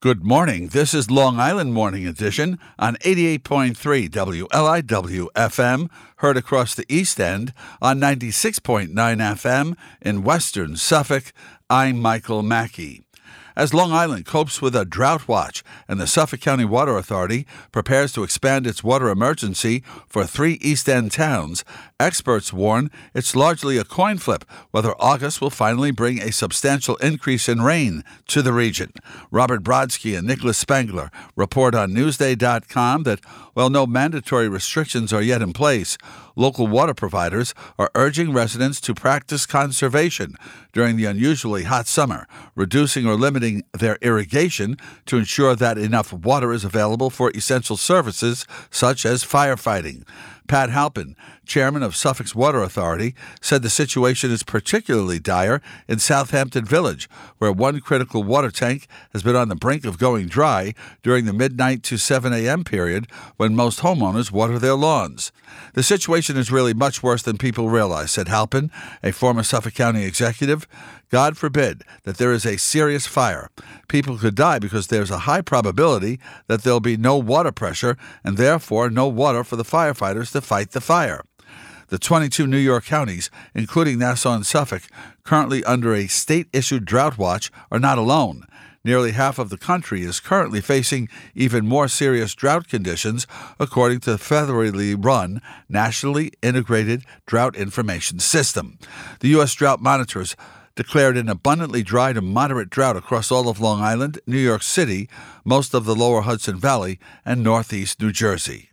Good morning. This is Long Island Morning Edition on 88.3 WLIW FM, heard across the East End on 96.9 FM in Western Suffolk. I'm Michael Mackey. As Long Island copes with a drought watch and the Suffolk County Water Authority prepares to expand its water emergency for 3 East End towns, experts warn it's largely a coin flip whether August will finally bring a substantial increase in rain to the region. Robert Brodsky and Nicholas Spangler report on Newsday.com that while no mandatory restrictions are yet in place, local water providers are urging residents to practice conservation during the unusually hot summer, reducing or limiting their irrigation to ensure that enough water is available for essential services such as firefighting. Pat Halpin, chairman of Suffolk's Water Authority, said the situation is particularly dire in Southampton Village, where one critical water tank has been on the brink of going dry during the midnight to 7 a.m. period when most homeowners water their lawns. The situation is really much worse than people realize, said Halpin, a former Suffolk County executive. God forbid that there is a serious fire. People could die because there's a high probability that there'll be no water pressure and therefore no water for the firefighters to fight the fire. The 22 New York counties, including Nassau and Suffolk, currently under a state-issued drought watch, are not alone. Nearly half of the country is currently facing even more serious drought conditions, according to the federally run Nationally Integrated Drought Information System. The U.S. Drought Monitors declared an abundantly dry to moderate drought across all of Long Island, New York City, most of the lower Hudson Valley, and northeast New Jersey.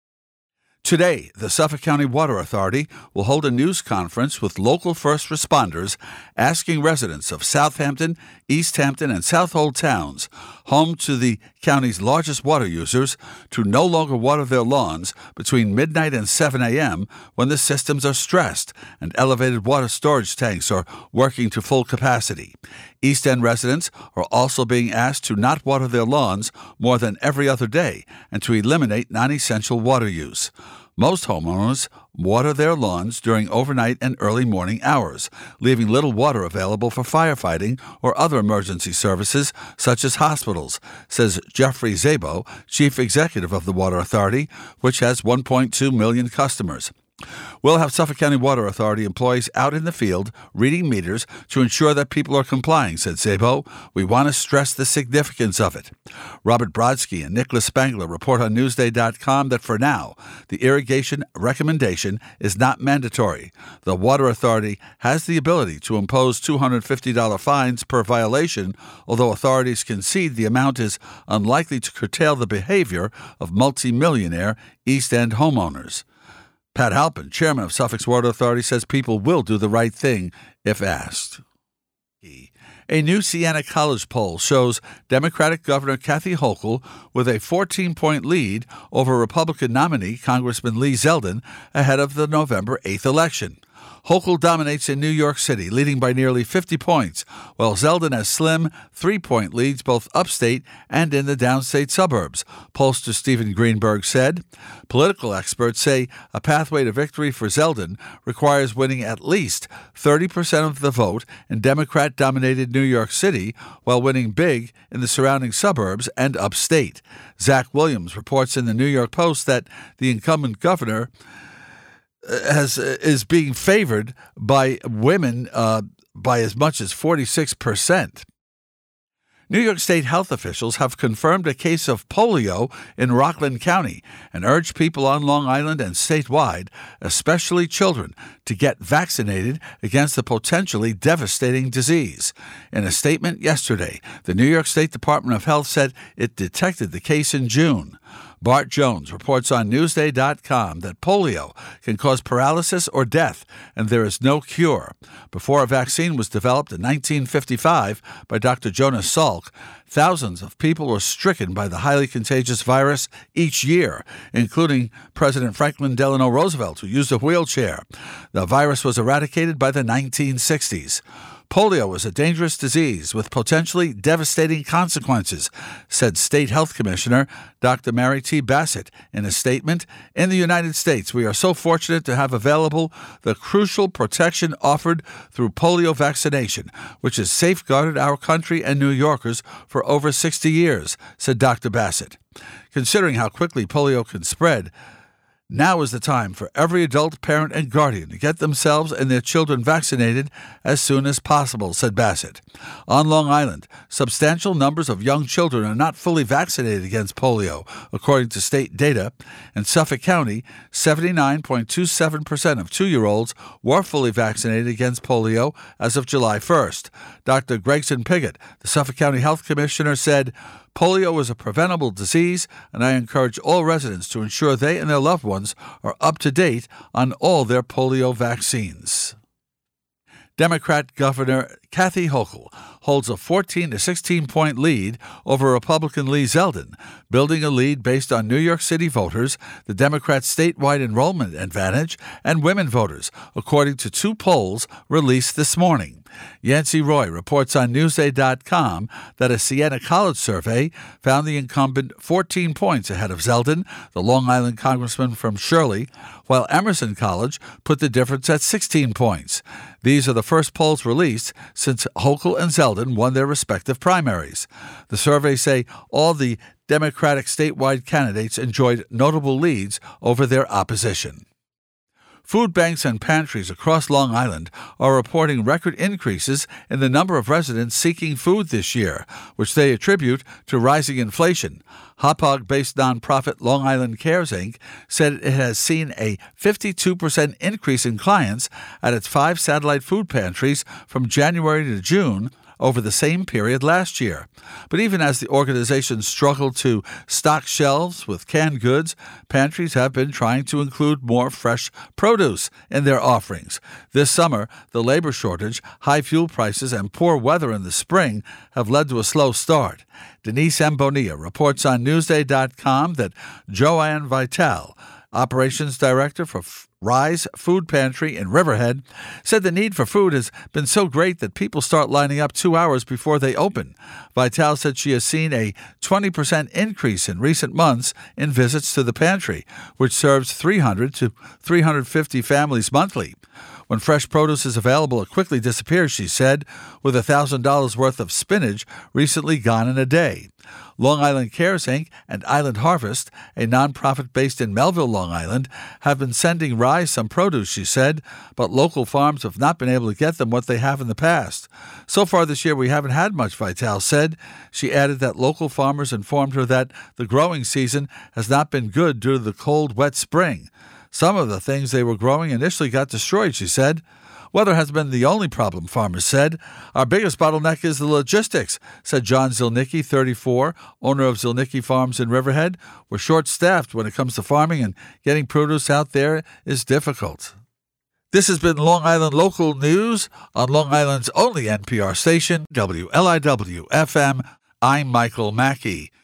Today, the Suffolk County Water Authority will hold a news conference with local first responders asking residents of Southampton, East Hampton, and Southold towns, home to the county's largest water users, to no longer water their lawns between midnight and 7 a.m. when the systems are stressed and elevated water storage tanks are working to full capacity. East End residents are also being asked to not water their lawns more than every other day and to eliminate non-essential water use. Most homeowners water their lawns during overnight and early morning hours, leaving little water available for firefighting or other emergency services such as hospitals, says Jeffrey Szabo, chief executive of the Water Authority, which has 1.2 million customers. We'll have Suffolk County Water Authority employees out in the field reading meters to ensure that people are complying, said Szabo. We want to stress the significance of it. Robert Brodsky and Nicholas Spangler report on Newsday.com that for now, the irrigation recommendation is not mandatory. The Water Authority has the ability to impose $250 fines per violation, although authorities concede the amount is unlikely to curtail the behavior of multimillionaire East End homeowners. Pat Halpin, chairman of Suffolk's Water Authority, says people will do the right thing if asked. A new Siena College poll shows Democratic Governor Kathy Hochul with a 14-point lead over Republican nominee Congressman Lee Zeldin ahead of the November 8th election. Hochul dominates in New York City, leading by nearly 50 points, while Zeldin has slim 3-point leads both upstate and in the downstate suburbs, pollster Stephen Greenberg said. Political experts say a pathway to victory for Zeldin requires winning at least 30% of the vote in Democrat-dominated New York City, while winning big in the surrounding suburbs and upstate. Zach Williams reports in the New York Post that the incumbent governor is being favored by women by as much as 46%. New York State health officials have confirmed a case of polio in Rockland County and urged people on Long Island and statewide, especially children, to get vaccinated against the potentially devastating disease. In a statement yesterday, the New York State Department of Health said it detected the case in June. Bart Jones reports on Newsday.com that polio can cause paralysis or death, and there is no cure. Before a vaccine was developed in 1955 by Dr. Jonas Salk, thousands of people were stricken by the highly contagious virus each year, including President Franklin Delano Roosevelt, who used a wheelchair. The virus was eradicated by the 1960s. Polio is a dangerous disease with potentially devastating consequences, said State Health Commissioner Dr. Mary T. Bassett in a statement. In the United States, we are so fortunate to have available the crucial protection offered through polio vaccination, which has safeguarded our country and New Yorkers for over 60 years, said Dr. Bassett. Considering how quickly polio can spread, now is the time for every adult, parent, and guardian to get themselves and their children vaccinated as soon as possible, said Bassett. On Long Island, substantial numbers of young children are not fully vaccinated against polio, according to state data. In Suffolk County, 79.27% of 2-year-olds were fully vaccinated against polio as of July 1st. Dr. Gregson Piggott, the Suffolk County Health Commissioner, said, "Polio is a preventable disease, and I encourage all residents to ensure they and their loved ones are up to date on all their polio vaccines." Democrat Governor Kathy Hochul holds a 14 to 16-point lead over Republican Lee Zeldin, building a lead based on New York City voters, the Democrats' statewide enrollment advantage, and women voters, according to 2 polls released this morning. Yancey Roy reports on Newsday.com that a Siena College survey found the incumbent 14 points ahead of Zeldin, the Long Island congressman from Shirley, while Emerson College put the difference at 16 points. These are the first polls released since Hochul and Zeldin won their respective primaries. The surveys say all the Democratic statewide candidates enjoyed notable leads over their opposition. Food banks and pantries across Long Island are reporting record increases in the number of residents seeking food this year, which they attribute to rising inflation. Hauppauge-based nonprofit Long Island Cares, Inc. said it has seen a 52% increase in clients at its 5 satellite food pantries from January to June over the same period last year. But even as the organization struggled to stock shelves with canned goods, pantries have been trying to include more fresh produce in their offerings. This summer, the labor shortage, high fuel prices, and poor weather in the spring have led to a slow start. Denise M. Bonilla reports on Newsday.com that Joanne Vital, operations director for Rise Food Pantry in Riverhead, said the need for food has been so great that people start lining up 2 hours before they open. Vital said she has seen a 20% increase in recent months in visits to the pantry, which serves 300 to 350 families monthly. When fresh produce is available, it quickly disappears, she said, with $1,000 worth of spinach recently gone in a day. Long Island Cares, Inc. and Island Harvest, a nonprofit based in Melville, Long Island, have been sending Rise some produce, she said, but local farms have not been able to get them what they have in the past. So far this year, we haven't had much, Vital said. She added that local farmers informed her that the growing season has not been good due to the cold, wet spring. Some of the things they were growing initially got destroyed, she said. Weather has been the only problem, farmers said. Our biggest bottleneck is the logistics, said John Zilnicki, 34, owner of Zilnicki Farms in Riverhead. We're short-staffed when it comes to farming, and getting produce out there is difficult. This has been Long Island Local News on Long Island's only NPR station, WLIW-FM. I'm Michael Mackey.